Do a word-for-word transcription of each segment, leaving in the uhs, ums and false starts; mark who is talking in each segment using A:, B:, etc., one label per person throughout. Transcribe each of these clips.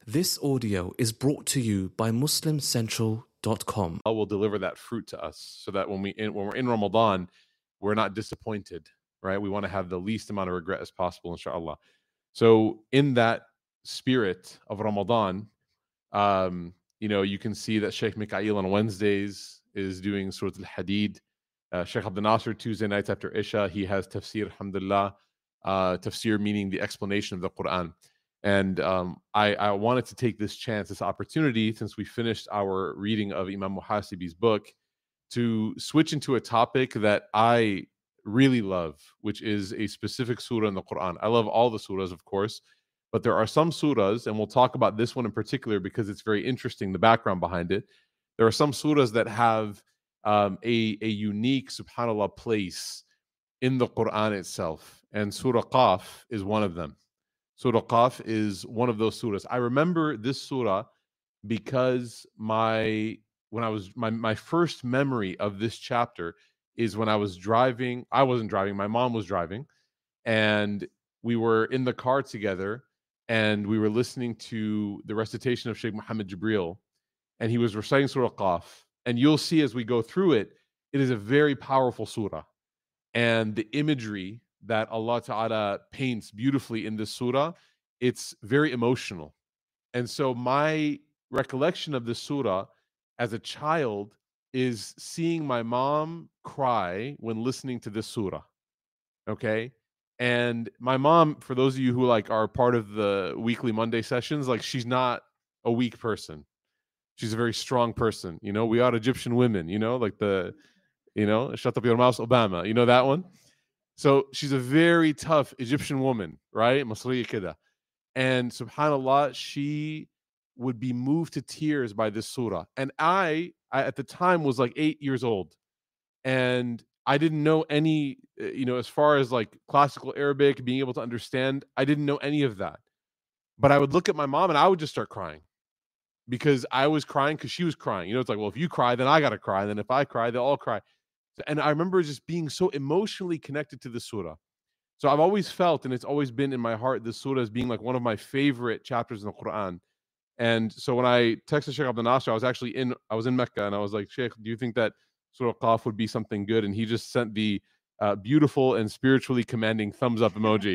A: This audio is brought to you by Muslim Central dot com.
B: Allah will deliver that fruit to us so that when we in, when we're in Ramadan, we're not disappointed, right? We want to have the least amount of regret as possible, inshallah. So in that spirit of Ramadan, um, you know, you can see that Sheikh Mikhail on Wednesdays is doing Surah Al-Hadid. Uh, Sheikh Abdul Nasser, Tuesday nights after Isha, he has tafsir, alhamdulillah. Uh, tafsir meaning the explanation of the Quran. And um, I, I wanted to take this chance, this opportunity, since we finished our reading of Imam Muhasibi's book, to switch into a topic that I really love, which is a specific surah in the Quran. I love all the surahs, of course, but there are some surahs, and we'll talk about this one in particular because it's very interesting, the background behind it. There are some surahs that have um, a, a unique, subhanAllah, place in the Quran itself. And Surah Qaf is one of them. Surah Qaf is one of those surahs. I remember this surah because my when I was my my first memory of this chapter is when I was driving. I wasn't driving, my mom was driving, and we were in the car together, and we were listening to the recitation of Sheikh Muhammad Jibreel, and he was reciting Surah Qaf. And you'll see as we go through it, it is a very powerful surah. And the imagery that Allah Ta'ala paints beautifully in this surah, it's very emotional. And so my recollection of this surah as a child is seeing my mom cry when listening to this surah. Okay? And my mom, for those of you who like are part of the weekly Monday sessions, like she's not a weak person. She's a very strong person. You know, we are Egyptian women, you know, like the, you know, shut up your mouth, Obama. You know that one? So she's a very tough Egyptian woman, right? Masriya kida. And subhanAllah, she would be moved to tears by this surah. And I, I, at the time, was like eight years old. And I didn't know any, you know, as far as like classical Arabic, being able to understand, I didn't know any of that. But I would look at my mom and I would just start crying. Because I was crying because she was crying. You know, it's like, well, if you cry, then I got to cry. And then if I cry, they'll all cry. And I remember just being so emotionally connected to the surah. So I've always felt, and it's always been in my heart, this surah as being like one of my favorite chapters in the Quran. And so when I texted Sheikh Abdul Nasser, I was actually in, I was in Mecca, and I was like, Sheikh, do you think that Surah Qaf would be something good? And he just sent the uh, beautiful and spiritually commanding thumbs up emoji.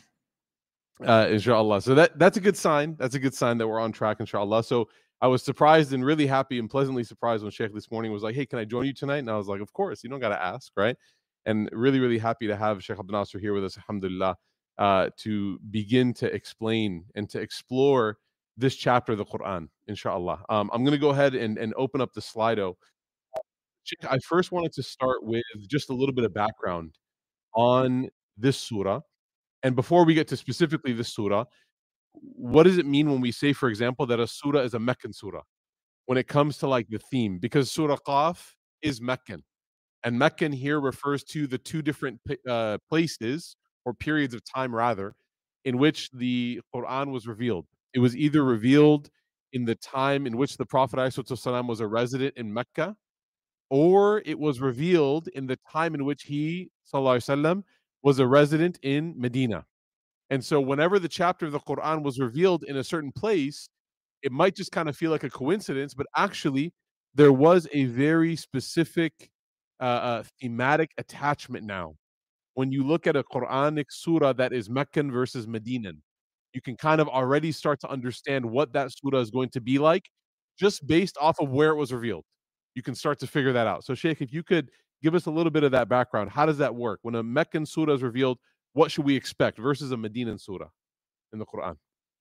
B: Uh, inshallah. So that that's a good sign. That's a good sign that we're on track, inshallah. So I was surprised and really happy and pleasantly surprised when Sheikh this morning was like, hey, can I join you tonight? And I was like, of course, you don't got to ask, right? And really, really happy to have Sheikh Abdul Nasser here with us, alhamdulillah, uh, to begin to explain and to explore this chapter of the Quran, inshallah. Um, I'm going to go ahead and, and open up the Slido. Sheikh, I first wanted to start with just a little bit of background on this surah. And before we get to specifically this surah, what does it mean when we say, for example, that a surah is a Meccan surah? When it comes to like the theme, because Surah Qaf is Meccan. And Meccan here refers to the two different uh, places or periods of time, rather, in which the Quran was revealed. It was either revealed in the time in which the Prophet ﷺ was a resident in Mecca, or it was revealed in the time in which he ﷺ was a resident in Medina. And so whenever the chapter of the Quran was revealed in a certain place, it might just kind of feel like a coincidence, but actually there was a very specific uh, uh, thematic attachment now. When you look at a Quranic surah that is Meccan versus Medinan, you can kind of already start to understand what that surah is going to be like just based off of where it was revealed. You can start to figure that out. So Sheikh, if you could give us a little bit of that background, how does that work? When a Meccan surah is revealed, what should we expect versus a Medinan surah in the Quran?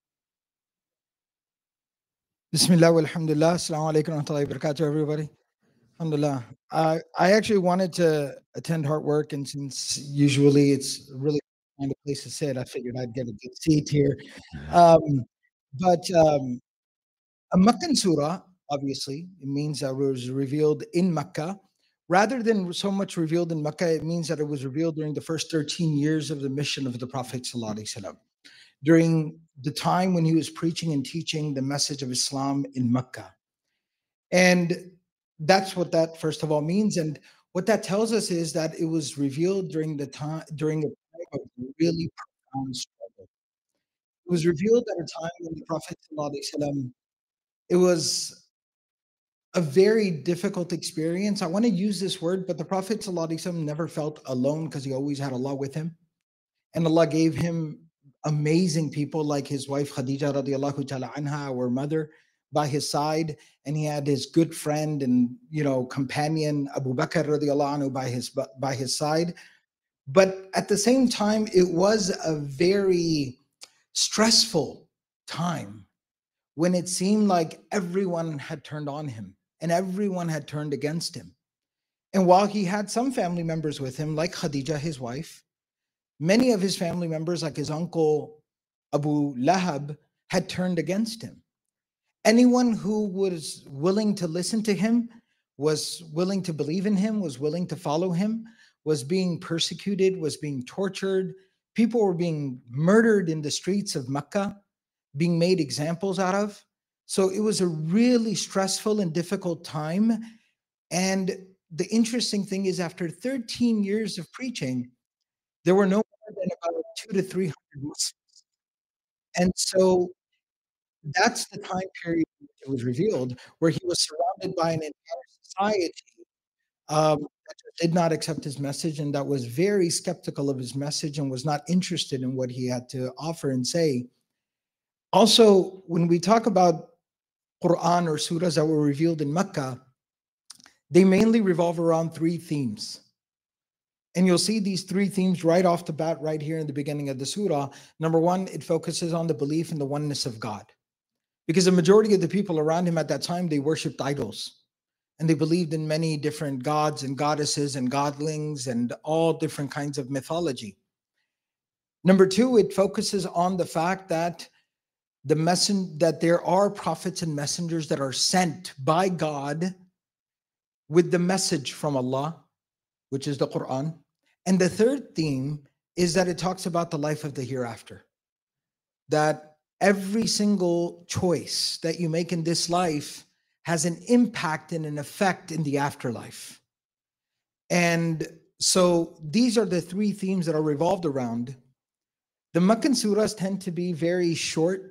C: Bismillah walhamdulillah. Assalamu alaikum wa rahmatullahi wa barakatuh, everybody. Alhamdulillah. Uh, I actually wanted to attend Heart Work, and since usually it's a really kind of place to sit, I figured I'd get a good seat here. Um, but um, a Meccan surah, obviously, it means that it was revealed in Mecca. Rather than so much revealed in Mecca, it means that it was revealed during the first thirteen years of the mission of the Prophet sallallahu alaihi wasallam, during the time when he was preaching and teaching the message of Islam in Mecca. And that's what that first of all means. And what that tells us is that it was revealed during the time, during a time of really profound struggle. It was revealed at a time when the Prophet sallallahu alaihi wasallam, it was a very difficult experience. I want to use this word, but the Prophet sallallahu alaihi wasallam never felt alone because he always had Allah with him. And Allah gave him amazing people like his wife Khadija radiallahu ta'ala anha, our mother, by his side. And he had his good friend and, you know, companion Abu Bakr radiallahu anhu by his, by his side. But at the same time, it was a very stressful time when it seemed like everyone had turned on him and everyone had turned against him. And while he had some family members with him, like Khadija, his wife, many of his family members, like his uncle Abu Lahab, had turned against him. Anyone who was willing to listen to him, was willing to believe in him, was willing to follow him, was being persecuted, was being tortured. People were being murdered in the streets of Mecca, being made examples out of. So it was a really stressful and difficult time. And the interesting thing is, after thirteen years of preaching, there were no more than about two to three hundred Muslims. And so that's the time period it was revealed, where he was surrounded by an entire society um, that did not accept his message and that was very skeptical of his message and was not interested in what he had to offer and say. Also, when we talk about Quran or surahs that were revealed in Mecca, they mainly revolve around three themes. And you'll see these three themes right off the bat, right here in the beginning of the surah. Number one, it focuses on the belief in the oneness of God. Because the majority of the people around him at that time, they worshipped idols. And they believed in many different gods and goddesses and godlings and all different kinds of mythology. Number two, it focuses on the fact that the messen- that there are prophets and messengers that are sent by God with the message from Allah, which is the Quran. And the third theme is that it talks about the life of the hereafter. That every single choice that you make in this life has an impact and an effect in the afterlife. And so these are the three themes that are revolved around. The Meccan surahs tend to be very short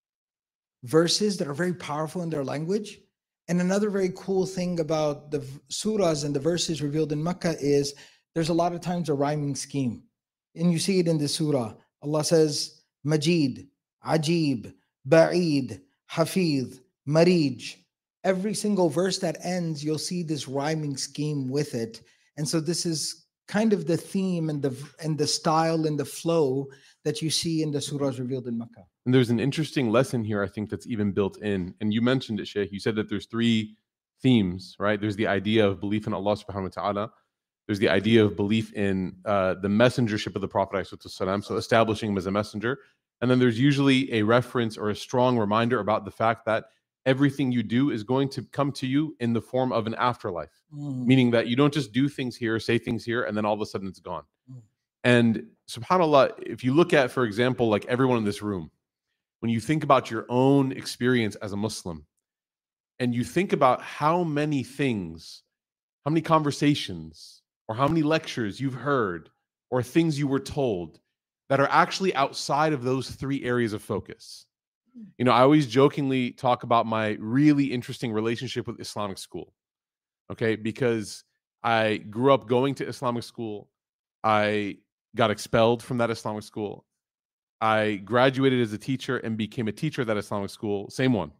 C: verses that are very powerful in their language. And another very cool thing about the surahs and the verses revealed in Mecca is there's a lot of times a rhyming scheme. And you see it in the surah. Allah says, Majid, Ajib, Ba'id, Hafiz, Marij. Every single verse that ends, you'll see this rhyming scheme with it. And so this is kind of the theme and the and the style and the flow that you see in the surahs revealed in Mecca.
B: And there's an interesting lesson here, I think, that's even built in. And you mentioned it, Sheikh. You said that there's three themes, right? There's the idea of belief in Allah subhanahu wa ta'ala. There's the idea of belief in uh, the messengership of the Prophet ﷺ, so establishing him as a messenger. And then there's usually a reference or a strong reminder about the fact that everything you do is going to come to you in the form of an afterlife, mm. meaning that you don't just do things here, say things here, and then all of a sudden it's gone. Mm. And subhanAllah, if you look at, for example, like everyone in this room, when you think about your own experience as a Muslim, and you think about how many things, how many conversations, or how many lectures you've heard, or things you were told that are actually outside of those three areas of focus. You know, I always jokingly talk about my really interesting relationship with Islamic school, okay? Because I grew up going to Islamic school. I got expelled from that Islamic school. I graduated as a teacher and became a teacher at that Islamic school, same one.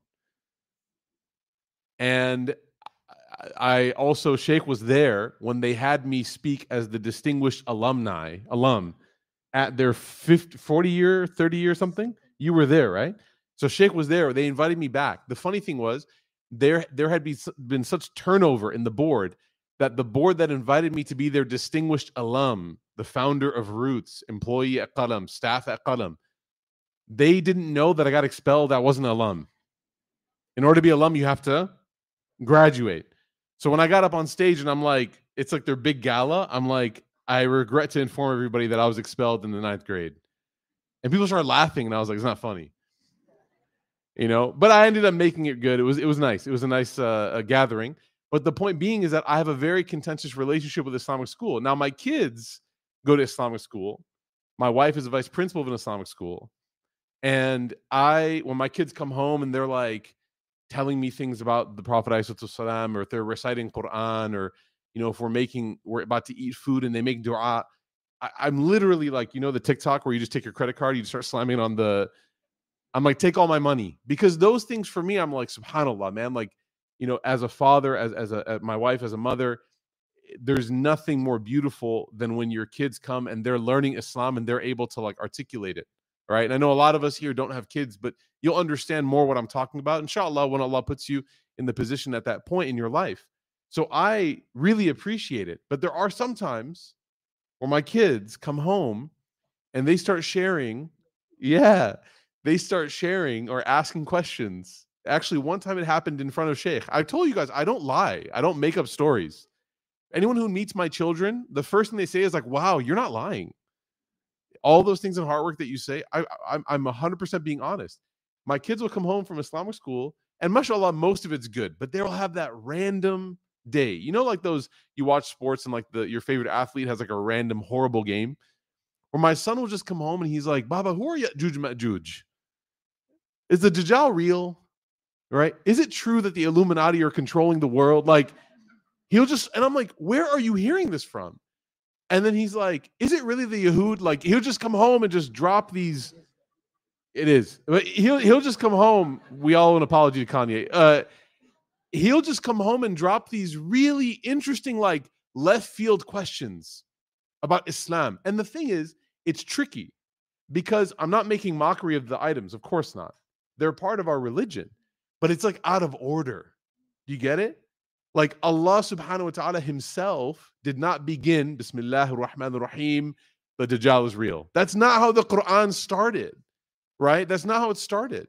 B: And I also, Sheikh was there when they had me speak as the distinguished alumni, alum, at their fifty, forty year, thirty year something. You were there, right? So Sheikh was there. They invited me back. The funny thing was, there, there had be, been such turnover in the board that the board that invited me to be their distinguished alum, the founder of Roots, employee at Qalam, staff at Qalam, they didn't know that I got expelled. I wasn't an alum. In order to be alum, you have to graduate. So when I got up on stage and I'm like, it's like their big gala, I'm like, I regret to inform everybody that I was expelled in the ninth grade. And people started laughing, and I was like, it's not funny. You know, but I ended up making it good. It was it was nice. It was a nice uh, a gathering. But the point being is that I have a very contentious relationship with Islamic school. Now, my kids go to Islamic school. My wife is a vice principal of an Islamic school. And I, when my kids come home and they're like telling me things about the Prophet ﷺ, or if they're reciting Quran, or, you know, if we're making, we're about to eat food and they make dua, I, I'm literally like, you know, the TikTok where you just take your credit card, you just start slamming it on the, I'm like, take all my money. Because those things for me, I'm like, subhanAllah, man. Like, you know, as a father, as, as a, as my wife, as a mother, there's nothing more beautiful than when your kids come and they're learning Islam and they're able to like articulate it. Right. And I know a lot of us here don't have kids, but you'll understand more what I'm talking about, inshallah, when Allah puts you in the position at that point in your life. So I really appreciate it. But there are some times where my kids come home and they start sharing. Yeah, they start sharing or asking questions. Actually, one time it happened in front of Sheikh. I told you guys, I don't lie. I don't make up stories. Anyone who meets my children, the first thing they say is like, wow, you're not lying. All those things in hard work that you say, I, I, I'm one hundred percent being honest. My kids will come home from Islamic school, and mashallah, most of it's good, but they'll have that random day. You know, like those, you watch sports and like the your favorite athlete has like a random horrible game, where my son will just come home and he's like, Baba, who are Ya'juj Ma'juj? Is the Dajjal real? Right? Is it true that the Illuminati are controlling the world? Like, he'll just, and I'm like, where are you hearing this from? And then he's like, is it really the Yahud? Like, he'll just come home and just drop these. It is. But he'll he'll just come home. We all owe an apology to Kanye. Uh, he'll just come home and drop these really interesting, like, left field questions about Islam. And the thing is, it's tricky because I'm not making mockery of the items. Of course not. They're part of our religion. But it's like out of order. Do you get it? Like Allah subhanahu wa ta'ala himself did not begin, Bismillahir Rahmanir Rahim, the Dajjal is real. That's not how the Quran started, right? That's not how it started.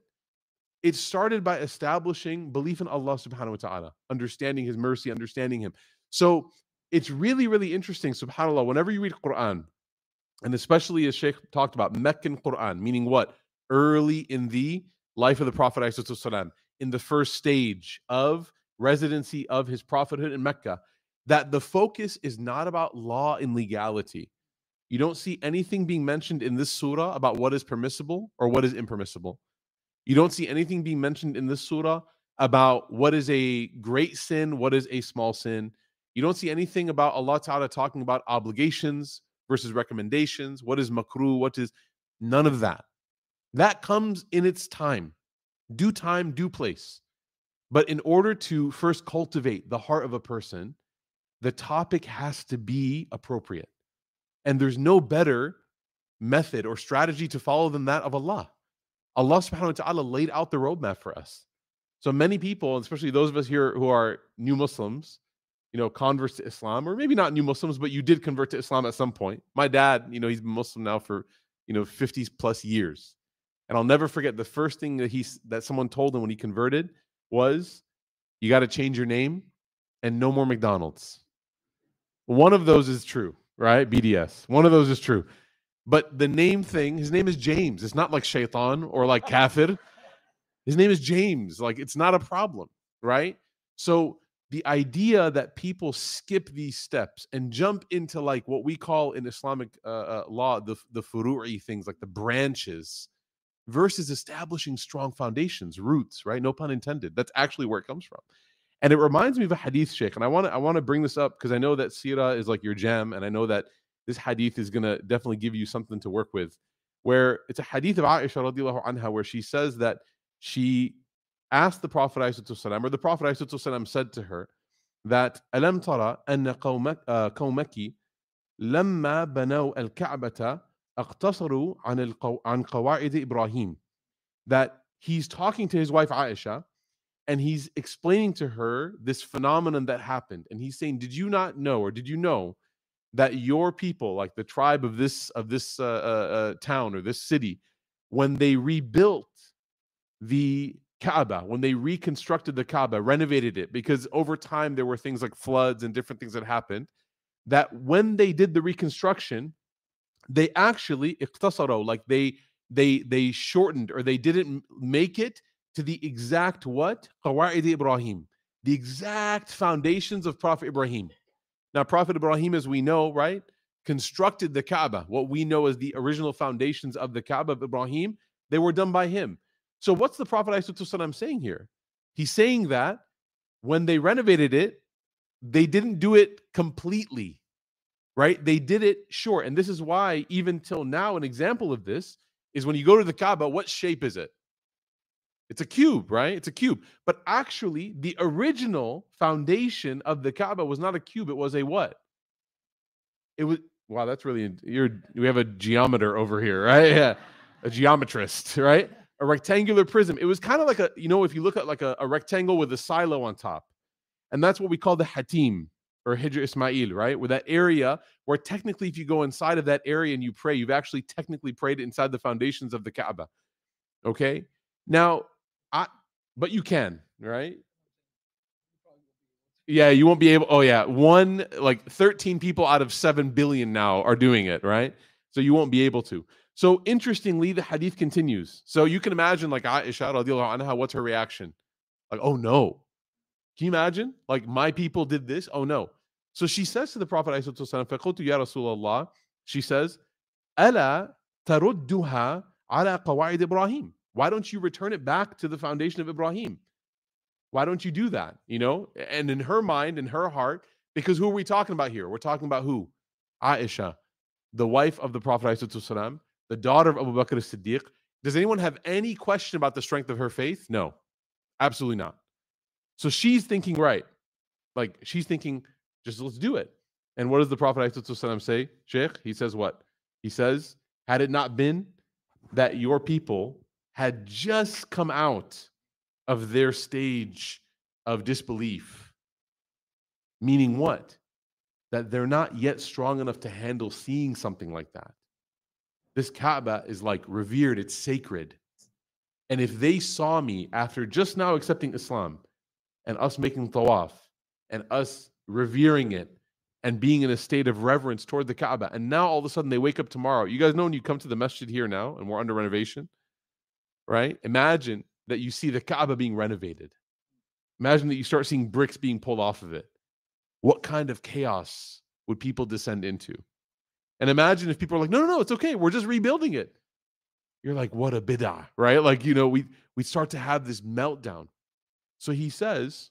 B: It started by establishing belief in Allah subhanahu wa ta'ala, understanding his mercy, understanding him. So it's really, really interesting, subhanAllah, whenever you read Quran, and especially as Sheikh talked about, Meccan Quran, meaning what? Early in the life of the Prophet ﷺ, in the first stage of residency of his prophethood in Mecca, that the focus is not about law and legality. You don't see anything being mentioned in this surah about what is permissible or what is impermissible. You don't see anything being mentioned in this surah about what is a great sin, what is a small sin. You don't see anything about Allah Ta'ala talking about obligations versus recommendations, what is makruh, what is, none of that. That comes in its time. Due time, due place. But in order to first cultivate the heart of a person, the topic has to be appropriate. And there's no better method or strategy to follow than that of Allah. Allah subhanahu wa ta'ala laid out the roadmap for us. So many people, especially those of us here who are new Muslims, you know, converts to Islam, or maybe not new Muslims, but you did convert to Islam at some point. My dad, you know, he's been Muslim now for, you know, fifty plus years. And I'll never forget the first thing that he that someone told him when he converted was, you got to change your name and no more McDonald's. One of those is true, right? B D S. One of those is true. But the name thing, his name is James. It's not like Shaitan or like Kafir. His name is James. Like, it's not a problem, right? So the idea that people skip these steps and jump into like what we call in Islamic uh, uh, law, the, the furu'i things, like the branches, versus establishing strong foundations, roots, right? No pun intended. That's actually where it comes from. And it reminds me of a hadith, Sheikh. And I want to I want to bring this up because I know that seerah is like your gem. And I know that this hadith is going to definitely give you something to work with. Where it's a hadith of Aisha radiallahu anha, where she says that she asked the Prophet ﷺ, or the Prophet ﷺ said to her that, Alam tara anna qawmaki lamma banaw al-Ka'bata اقتصروا عن القو... عن قواعد إبراهيم. That he's talking to his wife Aisha and he's explaining to her this phenomenon that happened, and he's saying, did you not know, or did you know that your people, like the tribe of this of this uh, uh, town or this city, when they rebuilt the Kaaba, when they reconstructed the Kaaba, renovated it, because over time there were things like floods and different things that happened, that when they did the reconstruction, they actually iqtasaro, like they they they shortened, or they didn't make it to the exact what? Qawaid Ibrahim, the exact foundations of Prophet Ibrahim. Now, Prophet Ibrahim, as we know, right, constructed the Kaaba, what we know as the original foundations of the Kaaba of Ibrahim. They were done by him. So what's the Prophet ﷺ saying here? He's saying that when they renovated it, they didn't do it completely, right? They did it short. And this is why even till now, an example of this is when you go to the Kaaba, what shape is it? It's a cube, right? It's a cube. But actually, the original foundation of the Kaaba was not a cube. It was a what? It was, wow, that's really, you're, we have a geometer over here, right? Yeah, a geometrist, right? A rectangular prism. It was kind of like a, you know, if you look at like a, a rectangle with a silo on top. And that's what we call the Hatim or Hijr Ismail, right? Where that area where technically if you go inside of that area and you pray, you've actually technically prayed inside the foundations of the Kaaba. Okay? Now, I, but you can, right? Yeah, you won't be able, oh yeah, one, like thirteen people out of seven billion now are doing it, right? So you won't be able to. So interestingly, the hadith continues. So you can imagine like Aisha radiallahu anha, what's her reaction? Like, oh no. Can you imagine? Like, my people did this? Oh, no. So she says to the Prophet, فَقُلْتُ يَا رَسُولَ اللَّهِ, she says, أَلَا تَرُدُّهَا عَلَى قَوَاعِدِ إِبْرَاهِيمِ. Why don't you return it back to the foundation of Ibrahim? Why don't you do that? You know? And in her mind, in her heart, because who are we talking about here? We're talking about who? Aisha, the wife of the Prophet, the daughter of Abu Bakr as-Siddiq. Does anyone have any question about the strength of her faith? No, absolutely not. So she's thinking right. Like, she's thinking, just let's do it. And what does the Prophet ﷺ say, Sheikh? He says what? He says, had it not been that your people had just come out of their stage of disbelief, meaning what? That they're not yet strong enough to handle seeing something like that. This Kaaba is like revered, it's sacred. And if they saw me after just now accepting Islam, and us making tawaf, and us revering it, and being in a state of reverence toward the Kaaba, and now all of a sudden they wake up tomorrow. You guys know when you come to the masjid here now, and we're under renovation, right? Imagine that you see the Kaaba being renovated. Imagine that you start seeing bricks being pulled off of it. What kind of chaos would people descend into? And imagine if people are like, no, no, no, it's okay. We're just rebuilding it. You're like, what a bid'ah, right? Like, you know, we, we start to have this meltdown. So he says,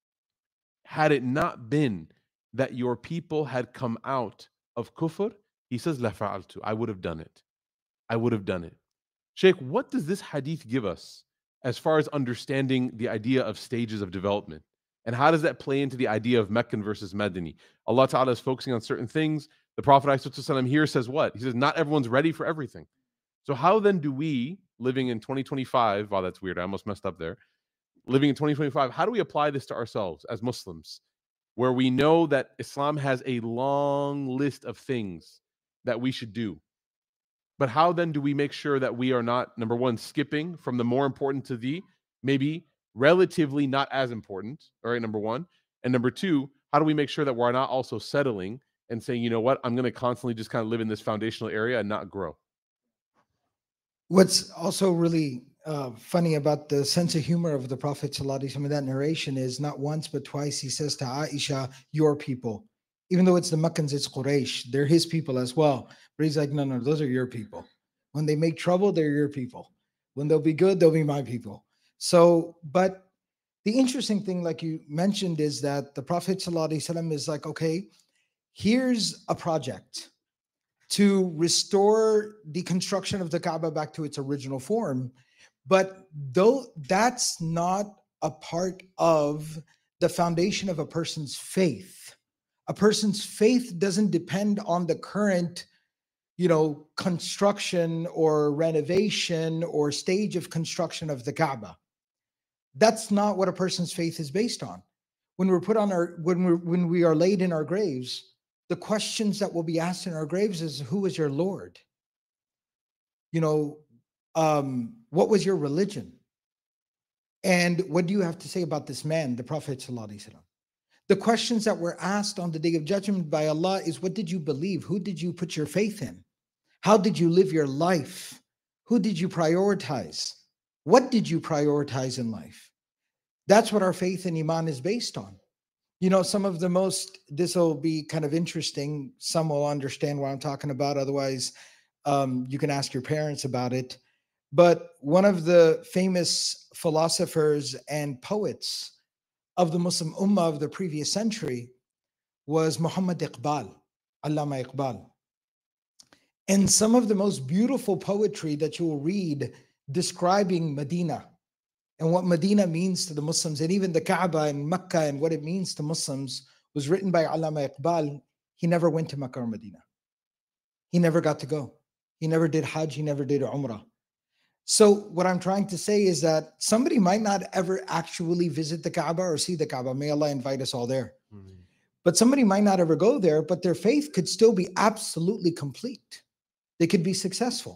B: had it not been that your people had come out of kufr, he says, la fa'altu, I would have done it. I would have done it. Sheikh, what does this hadith give us as far as understanding the idea of stages of development? And how does that play into the idea of Meccan versus Madani? Allah Ta'ala is focusing on certain things. The Prophet ﷺ here says what? He says, not everyone's ready for everything. So how then do we, living in twenty twenty-five, wow, that's weird, I almost messed up there. Living in twenty twenty-five, how do we apply this to ourselves as Muslims, where we know that Islam has a long list of things that we should do? But how then do we make sure that we are not, number one, skipping from the more important to the maybe relatively not as important, all right, number one. And number two, how do we make sure that we're not also settling and saying, you know what, I'm going to constantly just kind of live in this foundational area and not grow?
C: What's also really uh, funny about the sense of humor of the Prophet ﷺ, that narration is not once but twice he says to Aisha, your people. Even though it's the Meccans, it's Quraysh. They're his people as well. But he's like, no, no, those are your people. When they make trouble, they're your people. When they'll be good, they'll be my people. So, but the interesting thing, like you mentioned, is that the Prophet ﷺ is like, okay, here's a project to restore the construction of the Kaaba back to its original form. But though that's not a part of the foundation of a person's faith. A person's faith doesn't depend on the current, you know, construction or renovation or stage of construction of the Kaaba. That's not what a person's faith is based on. When we're put on our, when we're, when we are laid in our graves, the questions that will be asked in our graves is, who is your Lord? You know, um, what was your religion? And what do you have to say about this man, the Prophet ﷺ? The questions that were asked on the Day of Judgment by Allah is, what did you believe? Who did you put your faith in? How did you live your life? Who did you prioritize? What did you prioritize in life? That's what our faith and Iman is based on. You know, some of the most, this will be kind of interesting. Some will understand what I'm talking about. Otherwise, um, you can ask your parents about it. But one of the famous philosophers and poets of the Muslim Ummah of the previous century was Muhammad Iqbal, Allama Iqbal. And some of the most beautiful poetry that you will read describing Medina and what Medina means to the Muslims, and even the Kaaba and Mecca and what it means to Muslims, was written by Allama Iqbal. He never went to Mecca or Medina. He never got to go. He never did Hajj, he never did Umrah. So what I'm trying to say is that somebody might not ever actually visit the Kaaba or see the Kaaba. May Allah invite us all there. Mm-hmm. But somebody might not ever go there, but their faith could still be absolutely complete. They could be successful.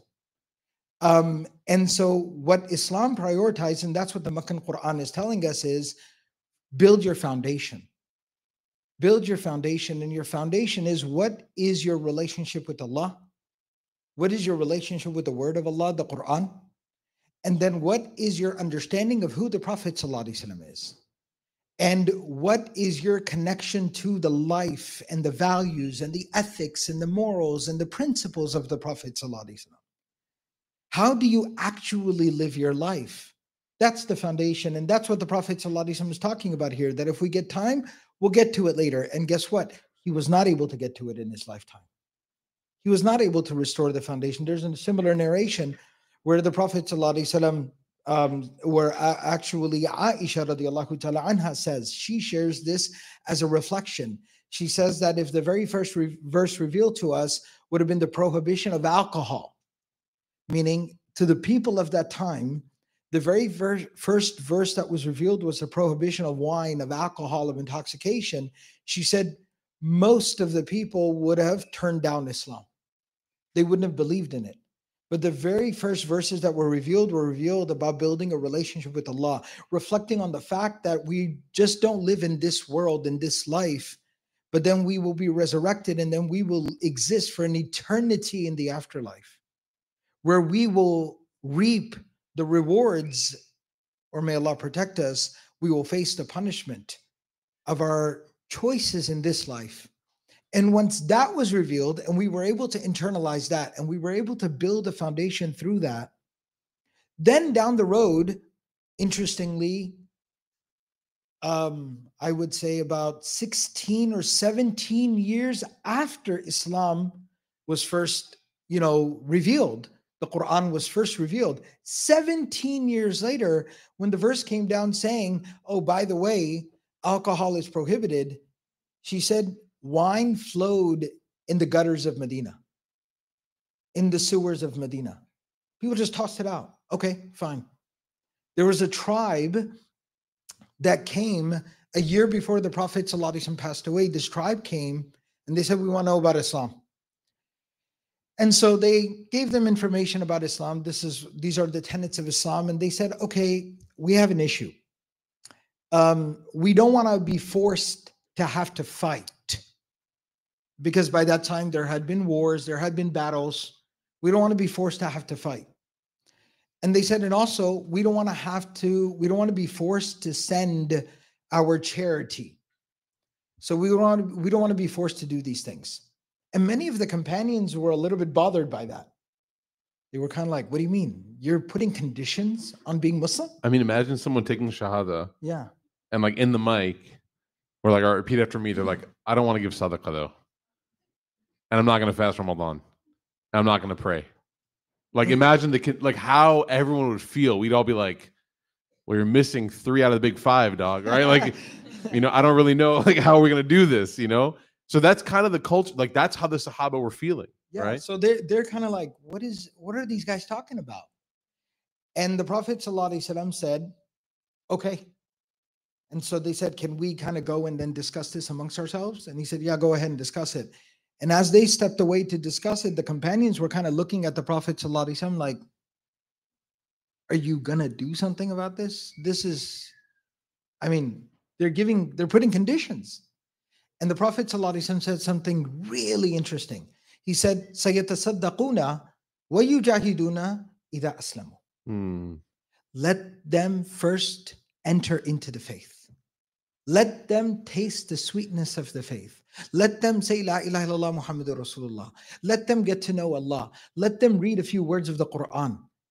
C: Um, and so what Islam prioritizes, and that's what the Meccan Quran is telling us, is build your foundation. Build your foundation, and your foundation is, what is your relationship with Allah? What is your relationship with the word of Allah, the Quran? And then what is your understanding of who the Prophet ﷺ is? And what is your connection to the life and the values and the ethics and the morals and the principles of the Prophet ﷺ? How do you actually live your life? That's the foundation. And that's what the Prophet ﷺ is talking about here, that if we get time, we'll get to it later. And guess what? He was not able to get to it in his lifetime. He was not able to restore the foundation. There's a similar narration where the Prophet ﷺ, um, where uh, actually Aisha radiallahu ta'ala anha says, she shares this as a reflection. She says that if the very first re- verse revealed to us would have been the prohibition of alcohol, meaning to the people of that time, the very ver- first verse that was revealed was the prohibition of wine, of alcohol, of intoxication. She said most of the people would have turned down Islam. They wouldn't have believed in it. But the very first verses that were revealed were revealed about building a relationship with Allah, reflecting on the fact that we just don't live in this world, in this life, but then we will be resurrected, and then we will exist for an eternity in the afterlife, where we will reap the rewards, or may Allah protect us, we will face the punishment of our choices in this life. And once that was revealed and we were able to internalize that and we were able to build a foundation through that, then down the road, interestingly, um, I would say about sixteen or seventeen years after Islam was first, you know, revealed, the Quran was first revealed, seventeen years later, when the verse came down saying, oh, by the way, alcohol is prohibited, she said, wine flowed in the gutters of Medina, in the sewers of Medina. People just tossed it out. Okay, fine. There was a tribe that came a year before the Prophet ﷺ passed away. This tribe came and they said, we want to know about Islam. And so they gave them information about Islam. This is, these are the tenets of Islam. And they said, okay, we have an issue. Um, we don't want to be forced to have to fight, because by that time there had been wars, there had been battles. We don't want to be forced to have to fight. And they said, and also we don't want to have to, we don't want to be forced to send our charity. So we don't want to, we don't want to be forced to do these things. And many of the companions were a little bit bothered by that. They were kind of like, what do you mean? You're putting conditions on being Muslim?
B: I mean, imagine someone taking Shahada.
C: Yeah.
B: And like in the mic, we're like, all right, repeat after me. They're like, I don't want to give sadaqah though. And I'm not going to fast Ramadan. I'm not going to pray. Like, imagine the like how everyone would feel. We'd all be like, well, you're missing three out of the big five, dog. Right? Like, you know, I don't really know like how we're going to do this, you know? So that's kind of the culture. Like, that's how the Sahaba were feeling.
C: Yeah.
B: Right?
C: So they're, they're kind of like, what is, what are these guys talking about? And the Prophet ﷺ said, okay. And so they said, can we kind of go and then discuss this amongst ourselves? And he said, yeah, go ahead and discuss it. And as they stepped away to discuss it, the companions were kind of looking at the Prophet ﷺ like, are you going to do something about this? This is, I mean, they're giving, they're putting conditions. And the Prophet ﷺ said something really interesting. He said, سَيَتَصَدَّقُونَ وَيُجَاهِدُونَ إِذَا أَسْلَمُوا.
B: Mm.
C: Let them first enter into the faith. Let them taste the sweetness of the faith. Let them say, La ilaha illallah Muhammadur Rasulullah. Let them get to know Allah. Let them read a few words of the Quran.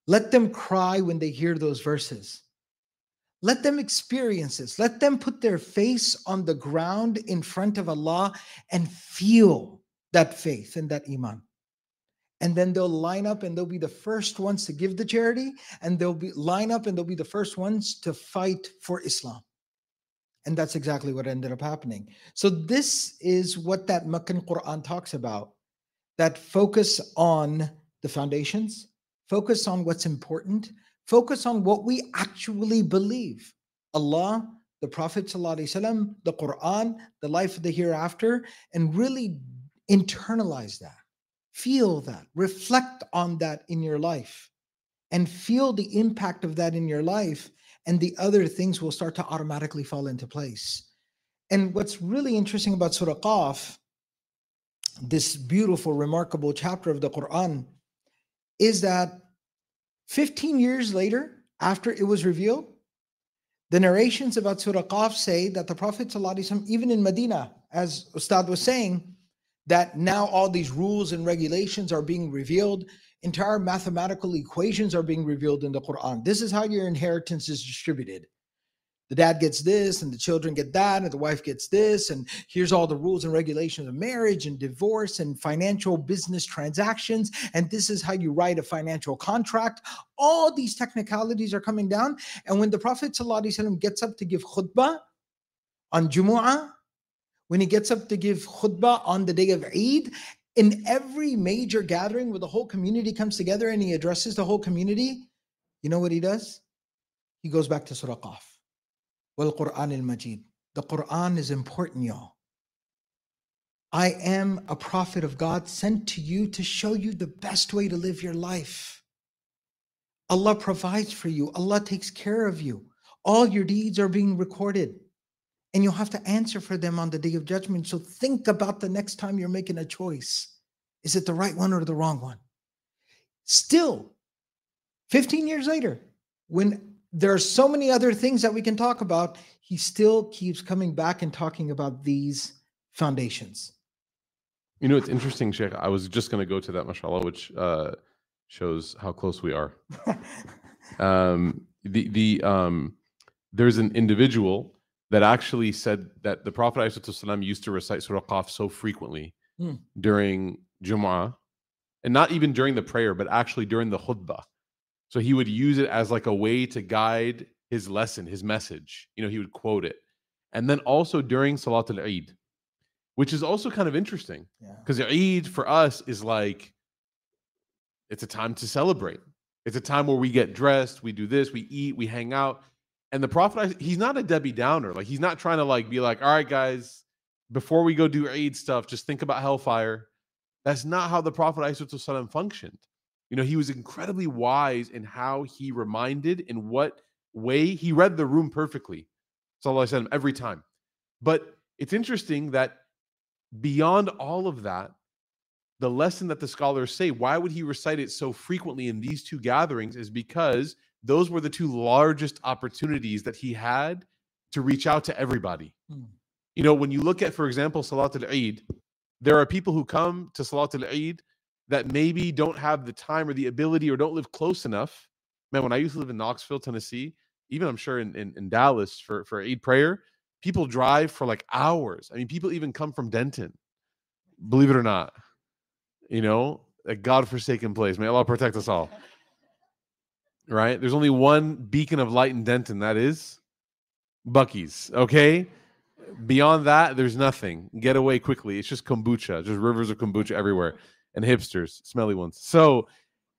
C: Let them cry when they hear those verses. Let them experience this. Let them put their face on the ground in front of Allah and feel that faith and that iman. And then they'll line up and they'll be the first ones to give the charity, and they'll be line up and they'll be the first ones to fight for Islam. And that's exactly what ended up happening. So this is what that Meccan Quran talks about, that focus on the foundations, focus on what's important, focus on what we actually believe. Allah, the Prophet ﷺ, the Quran, the life of the hereafter, and really internalize that. Feel that, reflect on that in your life, and feel the impact of that in your life, and the other things will start to automatically fall into place. And what's really interesting about Surah Qaf, this beautiful, remarkable chapter of the Quran, is that fifteen years later, after it was revealed, the narrations about Surah Qaf say that the Prophet ﷺ, even in Medina, as Ustad was saying, that now all these rules and regulations are being revealed. Entire mathematical equations are being revealed in the Quran. This is how your inheritance is distributed. The dad gets this, and the children get that, and the wife gets this, and here's all the rules and regulations of marriage and divorce and financial business transactions, and this is how you write a financial contract. All these technicalities are coming down, and when the Prophet ﷺ gets up to give khutbah on Jumu'ah, when he gets up to give khutbah on the day of Eid, in every major gathering where the whole community comes together and he addresses the whole community, you know what he does? He goes back to Surah Qaf. Wal Quran al Majid. The Quran is important, y'all. I am a prophet of God sent to you to show you the best way to live your life. Allah provides for you. Allah takes care of you. All your deeds are being recorded, and you'll have to answer for them on the day of judgment. So think about the next time you're making a choice. Is it the right one or the wrong one? Still, fifteen years later, when there are so many other things that we can talk about, he still keeps coming back and talking about these foundations.
B: You know, it's interesting, Sheikh. I was just going to go to that, mashallah, which uh, shows how close we are. um, the the um, there's an individual that actually said that the Prophet ﷺ used to recite Surah Qaf so frequently hmm. during Jumu'ah, and not even during the prayer, but actually during the khutbah. So he would use it as like a way to guide his lesson, his message. You know, he would quote it. And then also during Salat al-Eid, which is also kind of interesting, because yeah. Eid for us is like, it's a time to celebrate. It's a time where we get dressed, we do this, we eat, we hang out. And the Prophet, he's not a Debbie Downer. Like, he's not trying to like be like, all right, guys, before we go do Eid stuff, just think about hellfire. That's not how the Prophet ﷺ functioned. You know, he was incredibly wise in how he reminded, in what way he read the room perfectly. Sallallahu Alaihi Wasallam, every time. But it's interesting that beyond all of that, the lesson that the scholars say, why would he recite it so frequently in these two gatherings, is because those were the two largest opportunities that he had to reach out to everybody. Hmm. You know, when you look at, for example, Salat al-Eid, there are people who come to Salat al-Eid that maybe don't have the time or the ability or don't live close enough. Man, when I used to live in Knoxville, Tennessee, even I'm sure in, in, in Dallas for, for Eid prayer, people drive for like hours. I mean, people even come from Denton, believe it or not. You know, a godforsaken place. May Allah protect us all. Right? There's only one beacon of light in Denton. That is Buc-ee's. Okay? Beyond that, there's nothing. Get away quickly. It's just kombucha. Just rivers of kombucha everywhere. And hipsters. Smelly ones. So,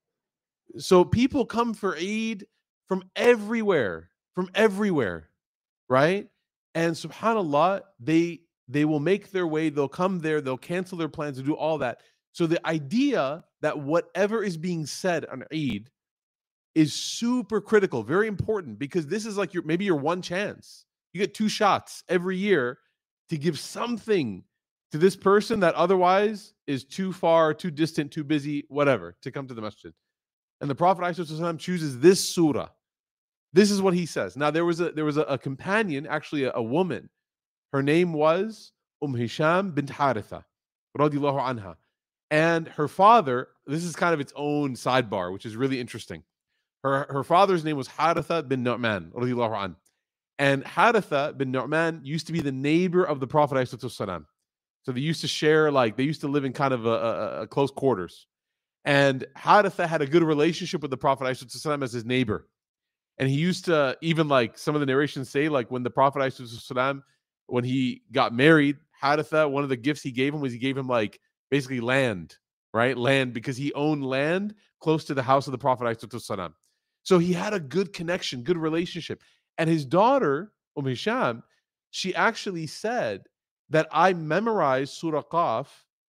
B: so people come for Eid from everywhere. From everywhere. Right? And subhanAllah, they, they will make their way. They'll come there. They'll cancel their plans to do all that. So the idea that whatever is being said on Eid is super critical, very important, because this is like your maybe your one chance. You get two shots every year to give something to this person that otherwise is too far, too distant, too busy, whatever, to come to the masjid. And the Prophet ﷺ chooses this surah. This is what he says. Now there was a there was a, a companion, actually a, a woman. Her name was Umm Hisham bint Haritha, radiyallahu anha. And her father, this is kind of its own sidebar, which is really interesting. Her, her father's name was Haritha bin Nu'man, radiallahu anhu. And Haritha bin Nu'man used to be the neighbor of the Prophet ﷺ. So they used to share, like, they used to live in kind of a, a, a close quarters. And Haritha had a good relationship with the Prophet ﷺ as his neighbor. And he used to, even like some of the narrations say, like when the Prophet ﷺ, when he got married, Haritha, one of the gifts he gave him was he gave him like basically land, right? Land, because he owned land close to the house of the Prophet ﷺ. So he had a good connection, good relationship. And his daughter, Umm Hisham, she actually said that I memorized Surah Qaf